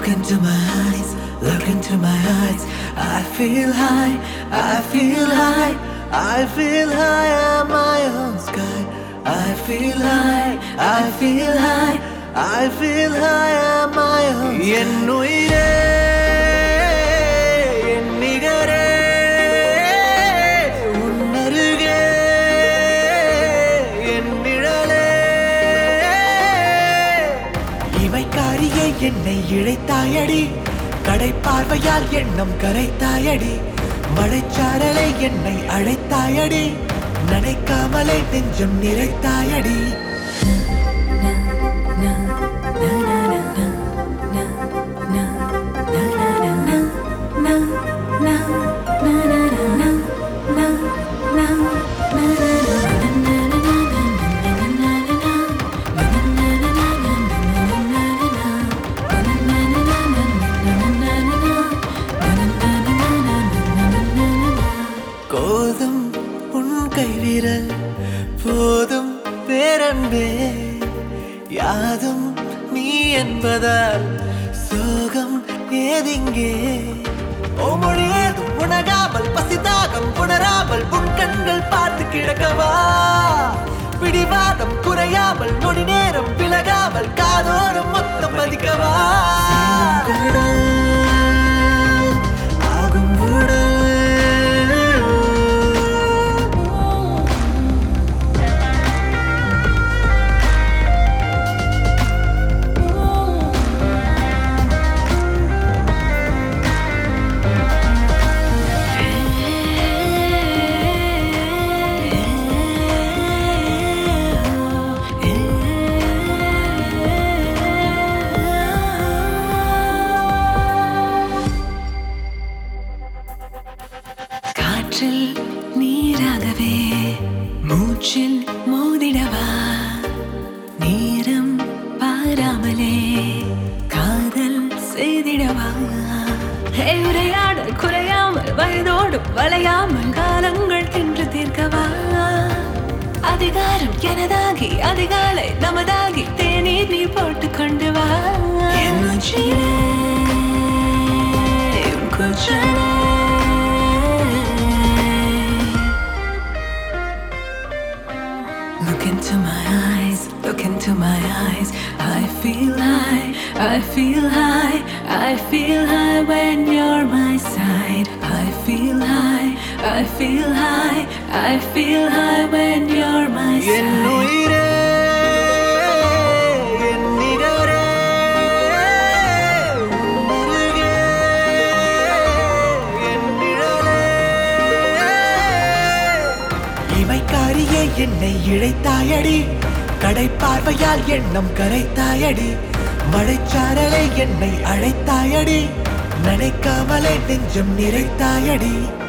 into my eyes, look into my eyes. I feel high, I feel high, I feel high on my own sky. I feel high, I feel high, I feel high on my own sky. என்னுயிரே என் நிகரே உன்னருகே என் நிழலே இமைக்காரியே என்னை இழைத்தாயடி கடை பார்வையால் எண்ணம் கரைத்தாயடி மழைச்சாரலை என்னை அழைத்தாயடி நினைக்காமலே நெஞ்சம் நிறைத்தாயடி கோதும் உன் கைவிரல் போதும் பேரன்பே யாதும் நீ என்பதால் சோகம் ஏதிங்கே ஓ மொழியேதும் உணராமல் பசிதாகம் உணராமல் உன் கண்கள் பார்த்து கிழக்கவா பிடிவாதம் குறையாமல் நொடி நேரம் விலகாமல் காதோரம் மொத்தம் பதிக்கவா ஆகும் உடல் காற்றில் நீராகவே மூச்சில் மோதிடவா நேரம் பாராமலே காதல் செய்திடவா உரையாடல் குறையாமல் வயதோடு வளையாமல் காலங்கள் தின்று தீர்க்கவா அதிகாரம் எனதாகி அதிகாலை நமதாகி தேநீர் நீ போட்டு கொண்டு வா Look into my eyes, look into my eyes. I feel high, I feel high, I feel high when you're my side. I feel high, I feel high, I feel high when you're my side. என்னுயிரே என் நிகரே உன்னருகே என் நிழலே இமைக்காரியே என்னை இழைத்தாயடி கடை பார்வையால் எண்ணம் கரைத்தாயடி மழைச்சாரலை என்னை அழைத்தாயடி நினைக்காமலே நெஞ்சம் நிறைத்தாயடி